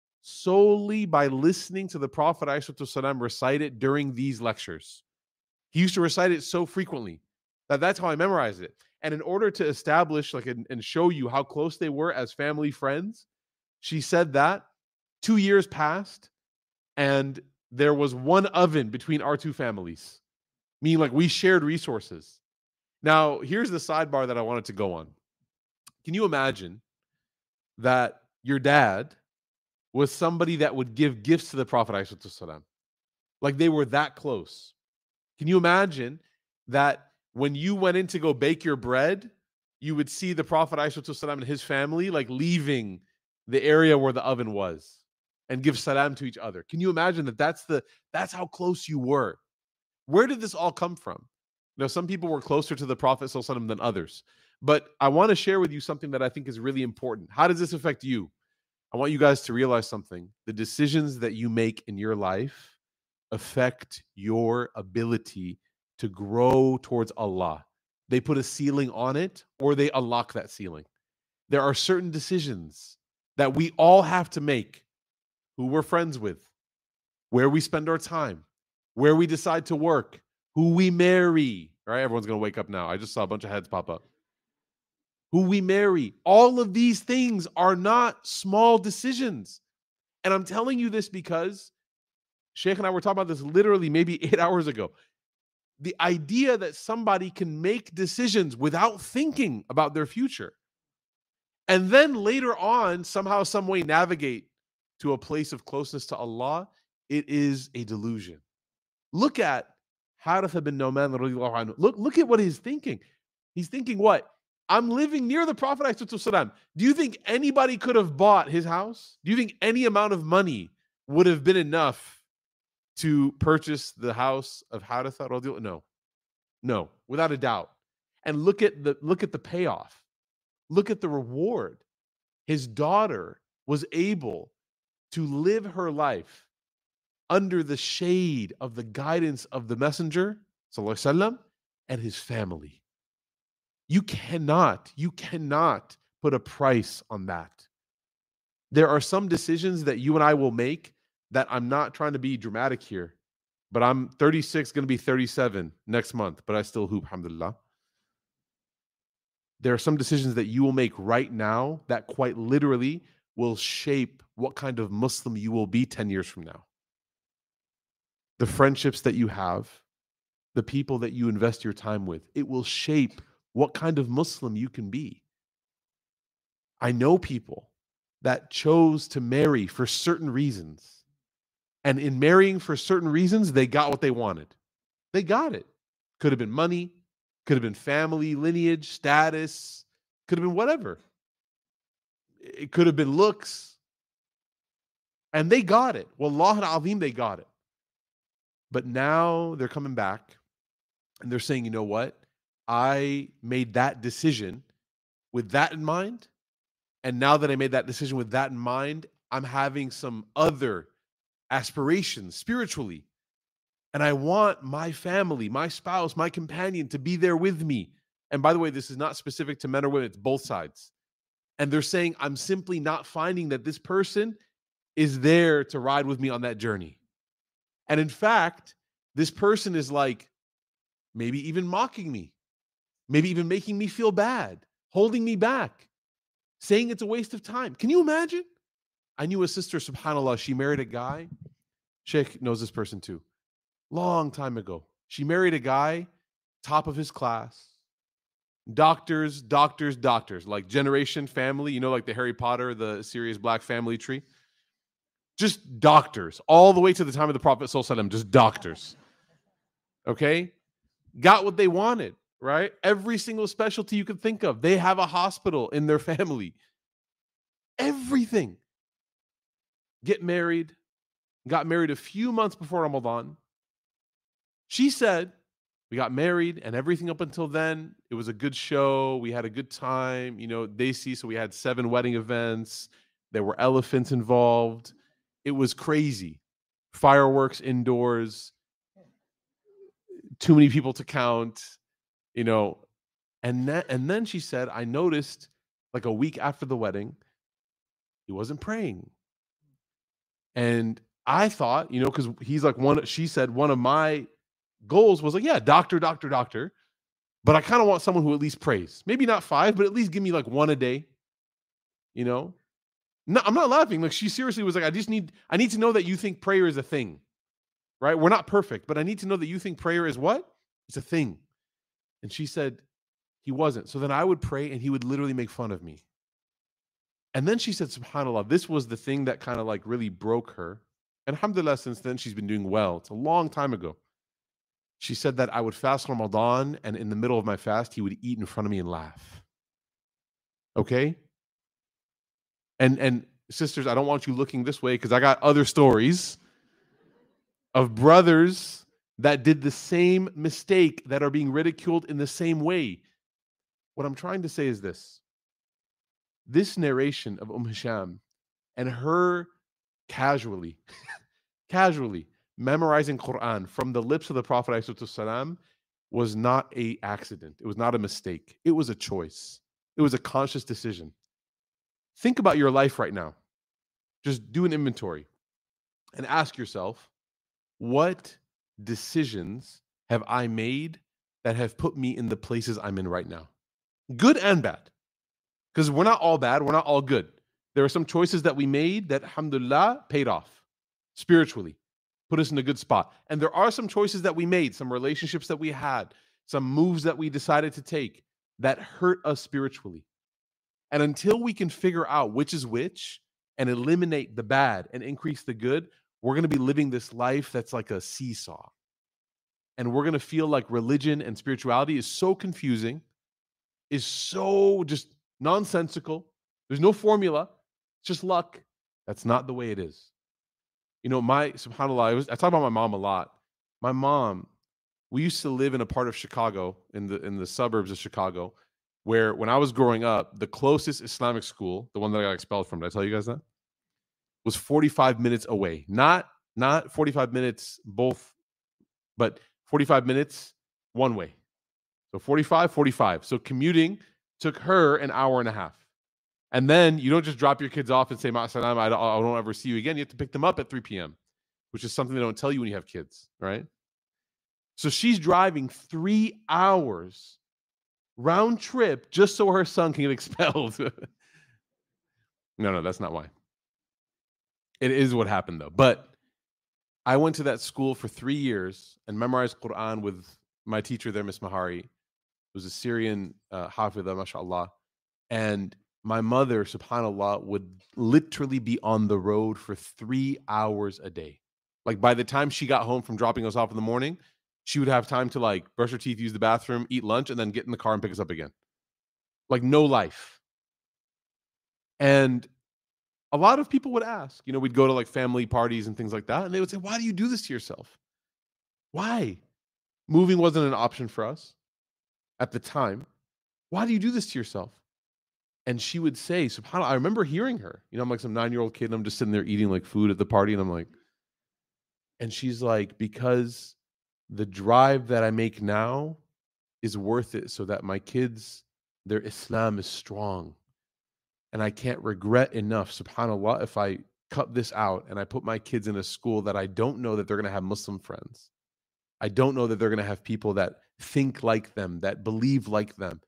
B: solely by listening to the Prophet ﷺ recite it during these lectures. He used to recite it so frequently that that's how I memorized it. And in order to establish like and, and show you how close they were as family friends, she said that two years passed and there was one oven between our two families, meaning like we shared resources. Now, here's the sidebar that I wanted to go on. Can you imagine that your dad was somebody that would give gifts to the Prophet ﷺ? Like they were that close. Can you imagine that when you went in to go bake your bread, you would see the Prophet ﷺ and his family like leaving the area where the oven was and give salam to each other? Can you imagine that that's the that's how close you were? Where did this all come from? You know, some people were closer to the Prophet ﷺ than others. But I want to share with you something that I think is really important. How does this affect you? I want you guys to realize something. The decisions that you make in your life affect your ability to grow towards Allah. They put a ceiling on it or they unlock that ceiling. There are certain decisions that we all have to make. Who we're friends with, where we spend our time, where we decide to work, who we marry. All right, everyone's going to wake up now. I just saw a bunch of heads pop up. Who we marry. All of these things are not small decisions. And I'm telling you this because Sheikh and I were talking about this literally maybe eight hours ago. The idea that somebody can make decisions without thinking about their future and then later on somehow, some way navigate to a place of closeness to Allah, it is a delusion. Look at Haritha bin Nu'man. Look, look at what he's thinking. He's thinking what? I'm living near the Prophet ﷺ. Do you think anybody could have bought his house? Do you think any amount of money would have been enough to purchase the house of Haritha? No, no, without a doubt. And look at the look at the payoff. Look at the reward. His daughter was able to live her life under the shade of the guidance of the Messenger Sallallahu Alaihi Wasallam and his family. You cannot, you cannot put a price on that. There are some decisions that you and I will make that I'm not trying to be dramatic here, but I'm thirty-six, going to be thirty-seven next month, but I still hoop, alhamdulillah. There are some decisions that you will make right now that quite literally will shape what kind of Muslim you will be ten years from now. The friendships that you have, the people that you invest your time with, it will shape what kind of Muslim you can be. I know people that chose to marry for certain reasons. And in marrying for certain reasons, they got what they wanted. They got it. Could have been money, could have been family, lineage, status, could have been whatever. It could have been looks. And they got it. Wallah al-azim, they got it. But now they're coming back and they're saying, you know what? I made that decision with that in mind. And now that I made that decision with that in mind, I'm having some other aspirations spiritually. And I want my family, my spouse, my companion to be there with me. And by the way, this is not specific to men or women, it's both sides. And they're saying, I'm simply not finding that this person is there to ride with me on that journey. And in fact, this person is like maybe even mocking me, maybe even making me feel bad, holding me back, saying it's a waste of time. Can you imagine? I knew a sister, subhanAllah, she married a guy. Sheikh knows this person too. Long time ago. She married a guy, top of his class. Doctors, doctors, doctors, like generation family, you know, like the Harry Potter, the Sirius Black family tree. Just doctors, all the way to the time of the Prophet Sallallahu Alaihi Wasallam, just doctors. Okay? got what they wanted, right? Every single specialty you could think of. They have a hospital in their family. Everything. Get married. Got married a few months before Ramadan. She said, we got married and everything up until then, it was a good show. We had a good time. You know, they see, so we had seven wedding events. There were elephants involved. It was crazy. Fireworks indoors. Too many people to count, you know. And then, and then she said, I noticed like a week after the wedding, he wasn't praying. And I thought, you know, because he's like one, she said one of my goals was like, yeah, doctor, doctor, doctor. But I kind of want someone who at least prays. Maybe not five, but at least give me like one a day. You know? No, I'm not laughing. Like, she seriously was like, I just need, I need to know that you think prayer is a thing. Right? We're not perfect, but I need to know that you think prayer is what? It's a thing. And she said he wasn't. So then I would pray and he would literally make fun of me. And then she said, subhanAllah, this was the thing that kind of like really broke her. And alhamdulillah, since then she's been doing well. It's a long time ago. She said that I would fast Ramadan, and in the middle of my fast, he would eat in front of me and laugh. Okay? And and sisters, I don't want you looking this way because I got other stories of brothers that did the same mistake that are being ridiculed in the same way. What I'm trying to say is this. This narration of Umm Hisham and her casually, casually memorizing Quran from the lips of the Prophet ﷺ was not an accident. It was not a mistake. It was a choice. It was a conscious decision. Think about your life right now. Just do an inventory and ask yourself, what decisions have I made that have put me in the places I'm in right now? Good and bad. Because we're not all bad. We're not all good. There are some choices that we made that, alhamdulillah, paid off spiritually, put us in a good spot. And there are some choices that we made, some relationships that we had, some moves that we decided to take that hurt us spiritually. And until we can figure out which is which and eliminate the bad and increase the good, we're going to be living this life that's like a seesaw. And we're going to feel like religion and spirituality is so confusing, is so just nonsensical. There's no formula. It's just luck. That's not the way it is. You know, my, subhanAllah, I, was, I talk about my mom a lot. My mom, we used to live in a part of Chicago, in the in the suburbs of Chicago, where when I was growing up, the closest Islamic school, the one that I got expelled from, did I tell you guys that? Was forty-five minutes away. Not, not forty-five minutes both, but forty-five minutes one way. So forty-five, forty-five. So commuting took her an hour and a half. And then you don't just drop your kids off and say, Ma'asalam, I don't, I don't ever see you again. You have to pick them up at three p.m., which is something they don't tell you when you have kids, right? So she's driving three hours round trip just so her son can get expelled. No, no, that's not why. It is what happened, though. But I went to that school for three years and memorized Quran with my teacher there, Miss Mahari, who's a Syrian uh, hafidha, mashallah. And my mother, subhanAllah, would literally be on the road for three hours a day. Like, by the time she got home from dropping us off in the morning, she would have time to like brush her teeth, use the bathroom, eat lunch, and then get in the car and pick us up again. Like, no life. And a lot of people would ask, you know, we'd go to like family parties and things like that, and they would say, why do you do this to yourself? Why? Moving wasn't an option for us at the time. Why do you do this to yourself? And she would say, subhanAllah, I remember hearing her. You know, I'm like some nine-year-old kid, and I'm just sitting there eating like food at the party, and I'm like, and she's like, because the drive that I make now is worth it so that my kids, their Islam is strong. And I can't regret enough, subhanAllah, if I cut this out and I put my kids in a school that I don't know that they're going to have Muslim friends. I don't know that they're going to have people that think like them, that believe like them.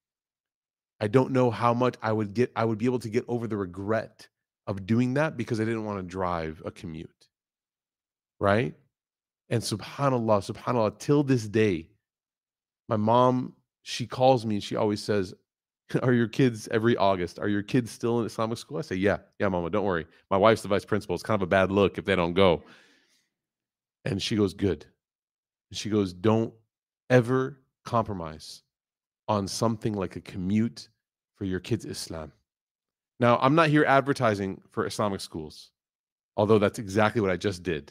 B: I don't know how much I would get, I would be able to get over the regret of doing that because I didn't want to drive a commute. Right? And subhanAllah, subhanAllah, till this day, my mom, she calls me and she always says, are your kids every August? Are your kids still in Islamic school? I say, yeah, yeah, mama, don't worry. My wife's the vice principal. It's kind of a bad look if they don't go. And she goes, good. And she goes, don't, ever compromise on something like a commute for your kids' Islam. Now, I'm not here advertising for Islamic schools, although that's exactly what I just did.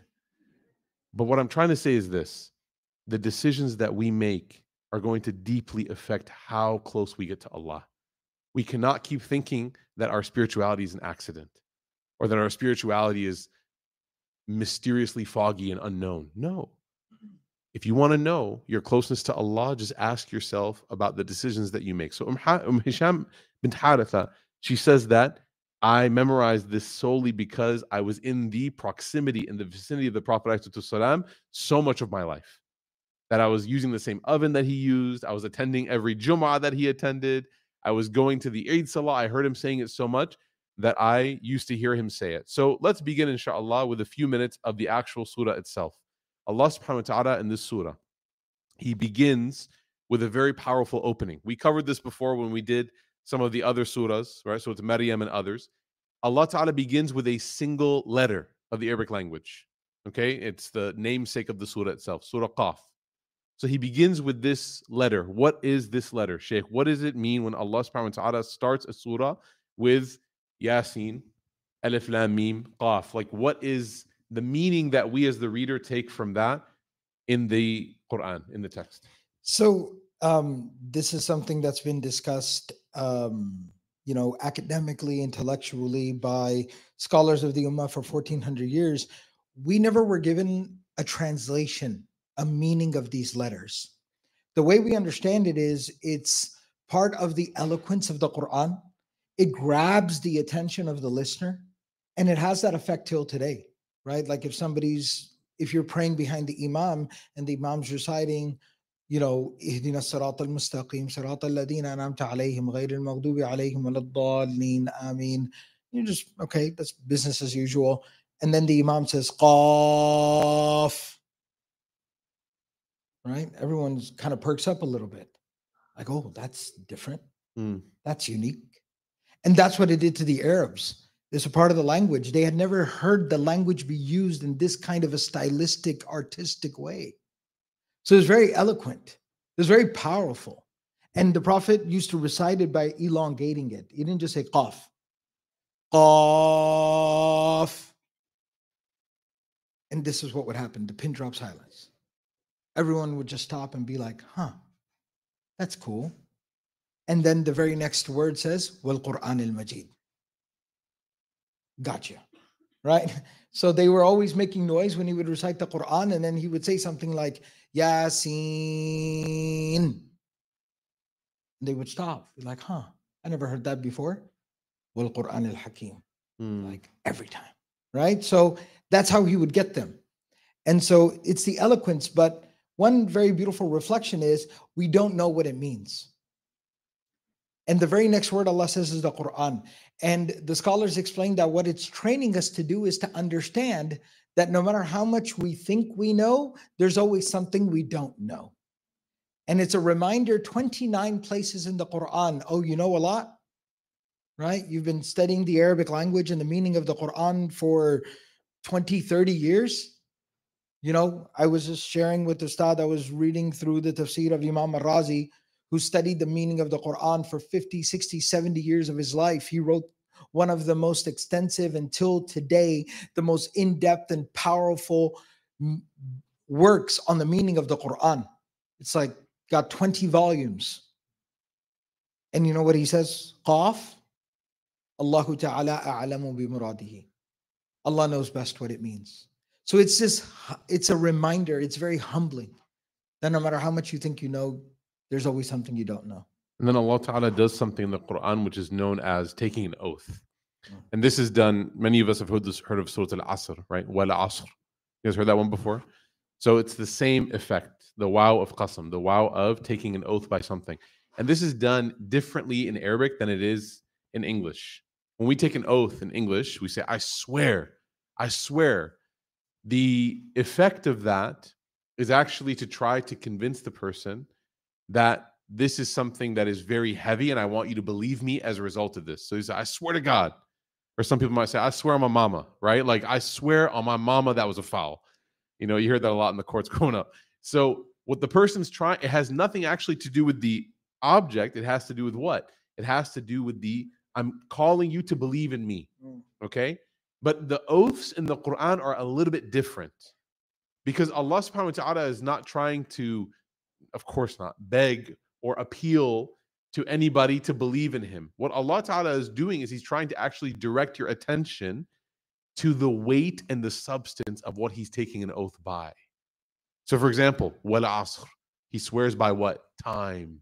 B: But what I'm trying to say is this: the decisions that we make are going to deeply affect how close we get to Allah. We cannot keep thinking that our spirituality is an accident or that our spirituality is mysteriously foggy and unknown. No. If you want to know your closeness to Allah, just ask yourself about the decisions that you make. So Umm, ha- Umm Hisham bint Haritha, she says that I memorized this solely because I was in the proximity, in the vicinity of the Prophet ﷺ so much of my life. That I was using the same oven that he used. I was attending every Jum'ah that he attended. I was going to the Eid Salah. I heard him saying it so much that I used to hear him say it. So let's begin, inshallah, with a few minutes of the actual surah itself. Allah subhanahu wa ta'ala in this surah, he begins with a very powerful opening. We covered this before when we did some of the other surahs, right? So it's Maryam and others. Allah ta'ala begins with a single letter of the Arabic language. Okay, it's the namesake of the surah itself, Surah Qaf. So he begins with this letter. What is this letter, Sheikh? What does it mean when Allah subhanahu wa ta'ala starts a surah with Yasin, Alif Lam Mim, Qaf? Like, what is the meaning that we as the reader take from that in the Quran, in the text?
C: So um, this is something that's been discussed, um, you know, academically, intellectually by scholars of the Ummah for fourteen hundred years. We never were given a translation, a meaning of these letters. The way we understand it is it's part of the eloquence of the Quran. It grabs the attention of the listener, and it has that effect till today, right? Like if somebody's, if you're praying behind the Imam and the Imam's reciting, you know, اهدنا الصراط المستقيم صراط الذين أنعمت عليهم غير المغضوب عليهم ولا الضالين آمين. You just, okay, that's business as usual. And then the Imam says, Qaf. Right? Everyone kind of perks up a little bit. Like, oh, that's different.
B: Mm.
C: That's unique. And that's what it did to the Arabs. It's a part of the language. They had never heard the language be used in this kind of a stylistic, artistic way. So it's very eloquent. It's very powerful. And the Prophet used to recite it by elongating it. He didn't just say Qaf. Qaf. And this is what would happen. The pin drop silence. Everyone would just stop and be like, huh, that's cool. And then the very next word says, Wal Quran al Majid. Gotcha. Right? So they were always making noise when he would recite the Quran, and then he would say something like, Yasin. They would stop. Be like, huh, I never heard that before. Wal Quran al Hakim.
B: Mm.
C: Like every time. Right? So that's how he would get them. And so it's the eloquence, but one very beautiful reflection is we don't know what it means. And the very next word Allah says is the Quran. And the scholars explain that what it's training us to do is to understand that no matter how much we think we know, there's always something we don't know. And it's a reminder, twenty-nine places in the Quran. Oh, you know a lot, right? You've been studying the Arabic language and the meaning of the Quran for twenty, thirty years. You know, I was just sharing with the Ustad, I was reading through the tafsir of Imam al-Razi, who studied the meaning of the Quran for fifty, sixty, seventy years of his life. He wrote one of the most extensive, until today, the most in-depth and powerful works on the meaning of the Quran. It's like got twenty volumes. And you know what he says? Qaf, Allahu ta'ala a'lamu bi muradihi. Allah knows best what it means. So it's just, it's a reminder. It's very humbling that no matter how much you think you know, there's always something you don't know.
B: And then Allah Ta'ala does something in the Quran which is known as taking an oath. And this is done, many of us have heard this, heard of Surah Al-Asr, right? Wal Asr. You guys heard that one before? So it's the same effect, the wow of qasam, the wow of taking an oath by something. And this is done differently in Arabic than it is in English. When we take an oath in English, we say, I swear, I swear. The effect of that is actually to try to convince the person that this is something that is very heavy and I want you to believe me as a result of this. So he said, I swear to God. Or some people might say, I swear on my mama, right? Like, I swear on my mama that was a foul. You know, you heard that a lot in the courts growing up. So What the person's trying, it has nothing actually to do with the object. It has to do with what? It has to do with the, I'm calling you to believe in me.
C: Mm.
B: Okay? But the oaths in the Quran are a little bit different because Allah subhanahu wa ta'ala is not trying to, of course not, beg or appeal to anybody to believe in him. What Allah ta'ala is doing is he's trying to actually direct your attention to the weight and the substance of what he's taking an oath by. So for example, wal asr, he swears by what? Time.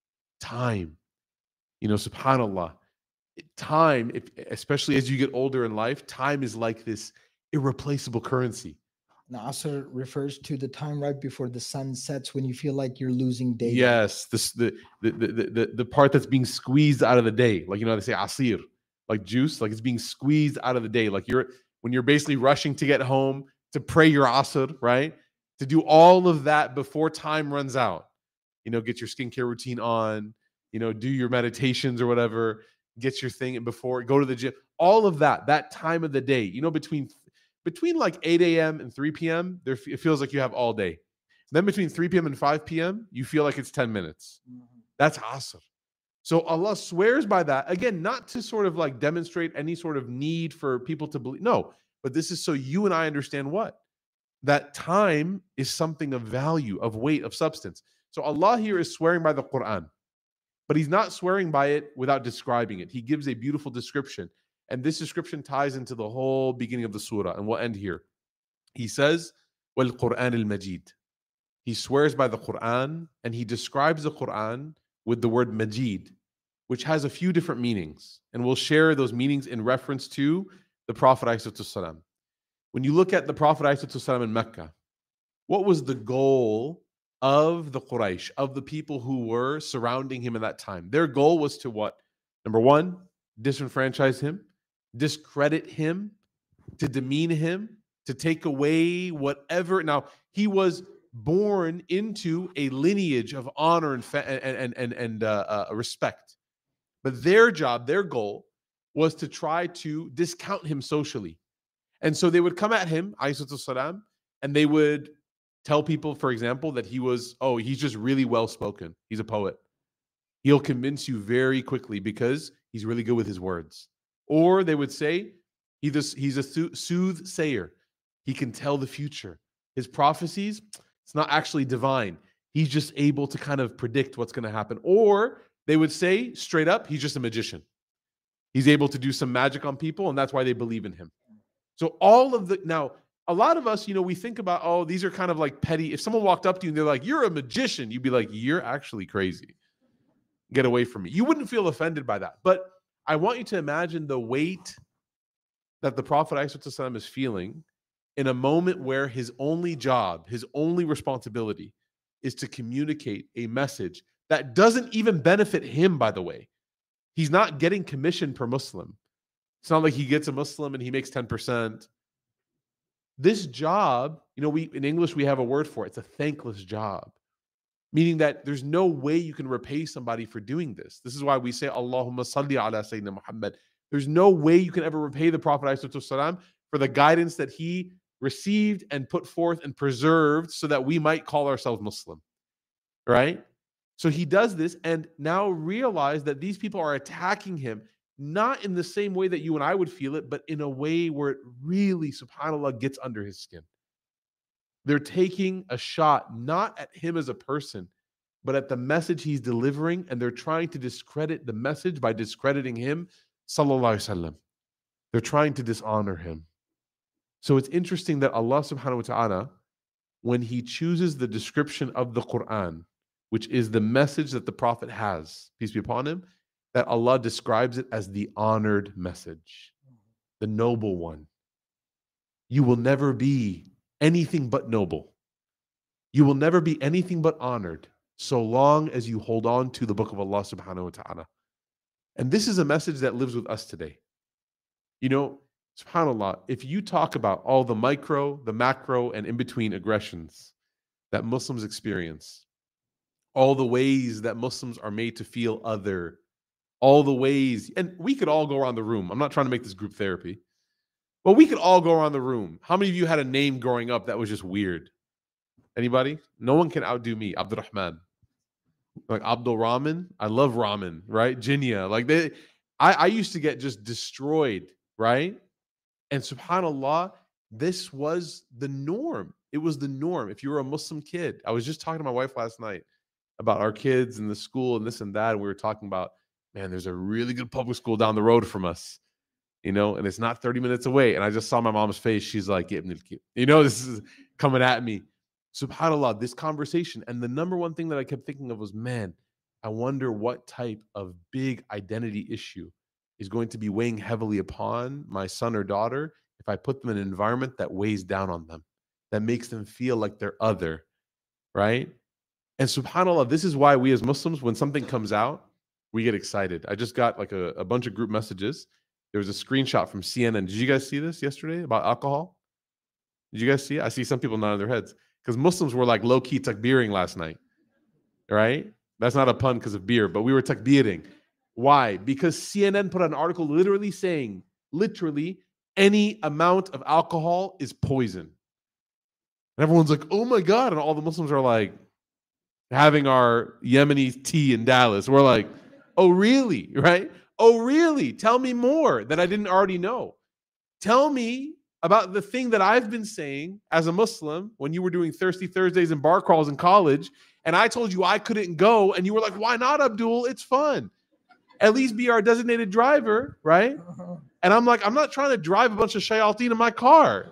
B: Time. You know, subhanallah, time, if, especially as you get older in life, time is like this irreplaceable currency.
C: Now, Asr refers to the time right before the sun sets when you feel like you're losing day.
B: Yes, this the the, the the the part that's being squeezed out of the day. Like, you know, they say asir, like juice, like it's being squeezed out of the day. Like you're when you're basically rushing to get home to pray your asr, right? To do all of that before time runs out. You know, get your skincare routine on, you know, do your meditations or whatever, get your thing before, go to the gym, all of that, that time of the day, you know, between between like eight a.m. and three p.m., there it feels like you have all day. Then between three p.m. and five p.m., you feel like it's ten minutes. Mm-hmm. That's asr. So Allah swears by that. Again, not to sort of like demonstrate any sort of need for people to believe. No, but this is so you and I understand what? That time is something of value, of weight, of substance. So Allah here is swearing by the Quran, but he's not swearing by it without describing it. He gives a beautiful description. And this description ties into the whole beginning of the surah. And we'll end here. He says, Wal Quran al Majid. He swears by the Quran and he describes the Quran with the word Majid, which has a few different meanings. And we'll share those meanings in reference to the Prophet ﷺ. When you look at the Prophet ﷺ in Mecca, what was the goal of the Quraysh, of the people who were surrounding him at that time? Their goal was to what? Number one, disenfranchise him, discredit him, to demean him, to take away whatever. Now, he was born into a lineage of honor and fa- and and and, and uh, uh, respect, but their job, their goal, was to try to discount him socially. And so they would come at him, alayhi, and they would tell people, for example, that he was, oh, he's just really well spoken. He's a poet. He'll convince you very quickly because he's really good with his words. Or they would say, he this, he's a soothsayer. He can tell the future. His prophecies, it's not actually divine. He's just able to kind of predict what's going to happen. Or they would say straight up, he's just a magician. He's able to do some magic on people, and that's why they believe in him. So all of the, now, a lot of us, you know, we think about, oh, these are kind of like petty. If someone walked up to you and they're like, you're a magician, you'd be like, you're actually crazy. Get away from me. You wouldn't feel offended by that. But I want you to imagine the weight that the Prophet ﷺ is feeling in a moment where his only job, his only responsibility is to communicate a message that doesn't even benefit him, by the way. He's not getting commission per Muslim. It's not like he gets a Muslim and he makes ten percent. This job, you know, we in English, we have a word for it. It's a thankless job, meaning that there's no way you can repay somebody for doing this. This is why we say, Allahumma salli ala Sayyidina Muhammad. There's no way you can ever repay the Prophet ﷺ for the guidance that he received and put forth and preserved so that we might call ourselves Muslim, right? So he does this and now realize that these people are attacking him, not in the same way that you and I would feel it, but in a way where it really, subhanAllah, gets under his skin. They're taking a shot, not at him as a person, but at the message he's delivering, and they're trying to discredit the message by discrediting him, sallallahu alaihi wasallam. They're trying to dishonor him. So it's interesting that Allah subhanahu wa ta'ala, when he chooses the description of the Quran, which is the message that the Prophet has, peace be upon him, that Allah describes it as the honored message, the noble one. You will never be anything but noble. You will never be anything but honored so long as you hold on to the book of Allah subhanahu wa ta'ala. And this is a message that lives with us today. You know, subhanAllah, if you talk about all the micro, the macro, and in-between aggressions that Muslims experience, all the ways that Muslims are made to feel other, all the ways, and we could all go around the room. I'm not trying to make this group therapy, but we could all go around the room. How many of you had a name growing up that was just weird? Anybody? No one can outdo me, Abdurrahman. Like Abdul Rahman. I love ramen, right? Jinya. Like they I, I used to get just destroyed, right? And subhanAllah, this was the norm. It was the norm. If you were a Muslim kid, I was just talking to my wife last night about our kids and the school and this and that. And we were talking about, man, there's a really good public school down the road from us, you know, and it's not thirty minutes away. And I just saw my mom's face. She's like, you know, this is coming at me. SubhanAllah, this conversation. And the number one thing that I kept thinking of was, man, I wonder what type of big identity issue is going to be weighing heavily upon my son or daughter if I put them in an environment that weighs down on them, that makes them feel like they're other, right? And subhanAllah, this is why we as Muslims, when something comes out, we get excited. I just got like a, a bunch of group messages. There was a screenshot from C N N. Did you guys see this yesterday about alcohol? Did you guys see it? I see some people nodding their heads because Muslims were like low-key takbeering last night, right? That's not a pun because of beer, but we were takbeering. Why? Because C N N put out an article literally saying, literally, any amount of alcohol is poison. And everyone's like, oh my God. And all the Muslims are like having our Yemeni tea in Dallas. We're like, oh, really? Right? Oh, really? Tell me more that I didn't already know. Tell me about the thing that I've been saying as a Muslim when you were doing Thirsty Thursdays and bar crawls in college. And I told you I couldn't go. And you were like, why not, Abdul? It's fun. At least be our designated driver, right? And I'm like, I'm not trying to drive a bunch of shayateen in my car.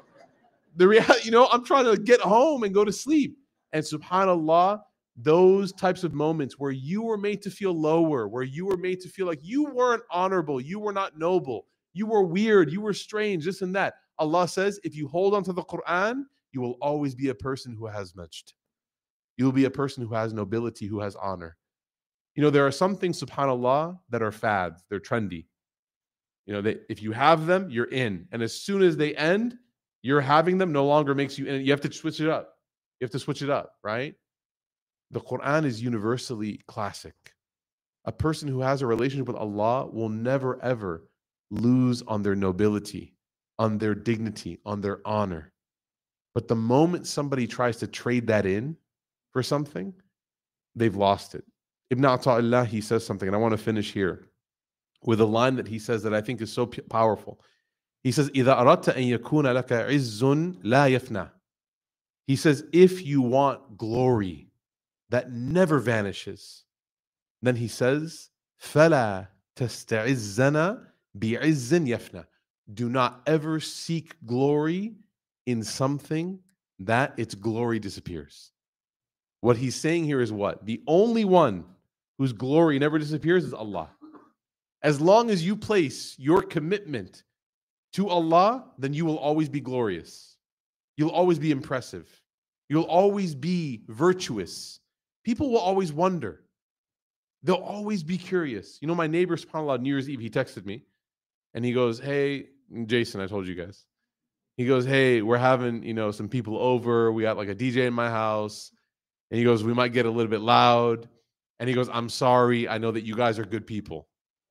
B: The reality, you know, I'm trying to get home and go to sleep. And subhanAllah, those types of moments where you were made to feel lower, where you were made to feel like you weren't honorable, you were not noble, you were weird, you were strange, this and that. Allah says, if you hold on to the Quran, you will always be a person who has majd. You will be a person who has nobility, who has honor. You know, there are some things, subhanAllah, that are fads. They're trendy. You know, they, if you have them, you're in. And as soon as they end, you're having them no longer makes you in. You have to switch it up. You have to switch it up, right? The Quran is universally classic. A person who has a relationship with Allah will never, ever lose on their nobility, on their dignity, on their honor. But the moment somebody tries to trade that in for something, they've lost it. Ibn Ata'illah, he says something, and I want to finish here with a line that he says that I think is so p- powerful. He says, إِذَا أَرَدْتَ أَن يَكُونَ لَكَ عِزٌّ لَا يَفْنَى. He says, if you want glory that never vanishes, then he says, فَلَا تَسْتَعِزَّنَا بِعِزٍّ يَفْنَى. Do not ever seek glory in something that its glory disappears. What he's saying here is what? The only one whose glory never disappears is Allah. As long as you place your commitment to Allah, then you will always be glorious. You'll always be impressive. You'll always be virtuous. People will always wonder. They'll always be curious. You know, my neighbor, subhanAllah, New Year's Eve, he texted me and he goes, hey, Jason, I told you guys. He goes, hey, we're having, you know, some people over. We got like a D J in my house. And he goes, we might get a little bit loud. And he goes, I'm sorry. I know that you guys are good people.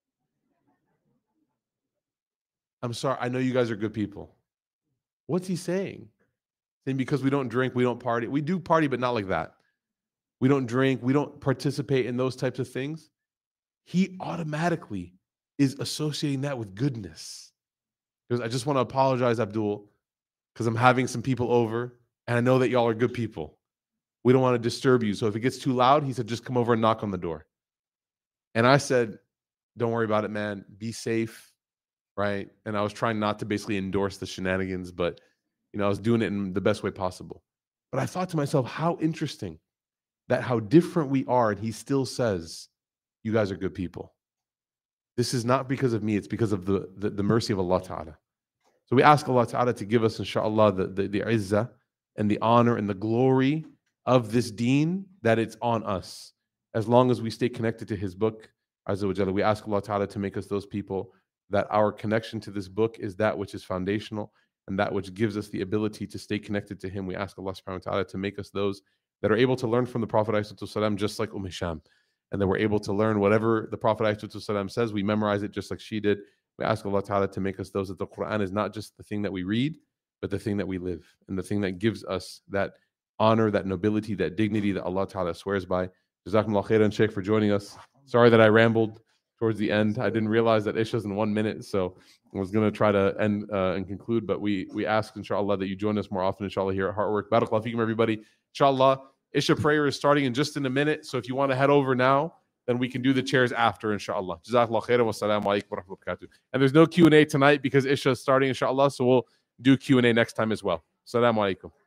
B: I'm sorry. I know you guys are good people. What's he saying? Saying because we don't drink, we don't party. We do party, but not like that. We don't drink. We don't participate in those types of things. He automatically is associating that with goodness. He goes, I just want to apologize, Abdul, because I'm having some people over, and I know that y'all are good people. We don't want to disturb you. So if it gets too loud, he said, just come over and knock on the door. And I said, don't worry about it, man. Be safe, right? And I was trying not to basically endorse the shenanigans, but you know, I was doing it in the best way possible. But I thought to myself, how interesting that how different we are, and he still says, you guys are good people. This is not because of me, it's because of the, the, the mercy of Allah Ta'ala. So we ask Allah Ta'ala to give us, inshaAllah, the, the, the izzah and the honor and the glory of this deen, that it's on us. As long as we stay connected to his book, Azza wa Jalla, we ask Allah Ta'ala to make us those people that our connection to this book is that which is foundational and that which gives us the ability to stay connected to him. We ask Allah Subhanahu wa Ta'ala to make us those that are able to learn from the Prophet ﷺ, just like Umm Hisham, and that we're able to learn whatever the Prophet ﷺ says, we memorize it just like she did. We ask Allah Ta'ala to make us those that the Quran is not just the thing that we read, but the thing that we live, and the thing that gives us that honor, that nobility, that dignity that Allah Ta'ala swears by. Jazakumullah khairan, Sheikh, for joining us. Sorry that I rambled towards the end. I didn't realize that Isha's in one minute, so I was going to try to end uh, and conclude, but we we ask, inshallah, that you join us more often, inshallah, here at Heartwork. Barakallahu feekum, everybody. Inshallah, Isha prayer is starting in just in a minute, so if you want to head over now, then we can do the chairs after, inshallah. Jazakallah khairan, wassalamu alaikum wa rahmatullahi wa barakatuh. And there's no Q and A tonight because Isha is starting, inshallah, so we'll do Q and A next time as well. Assalamu alaikum.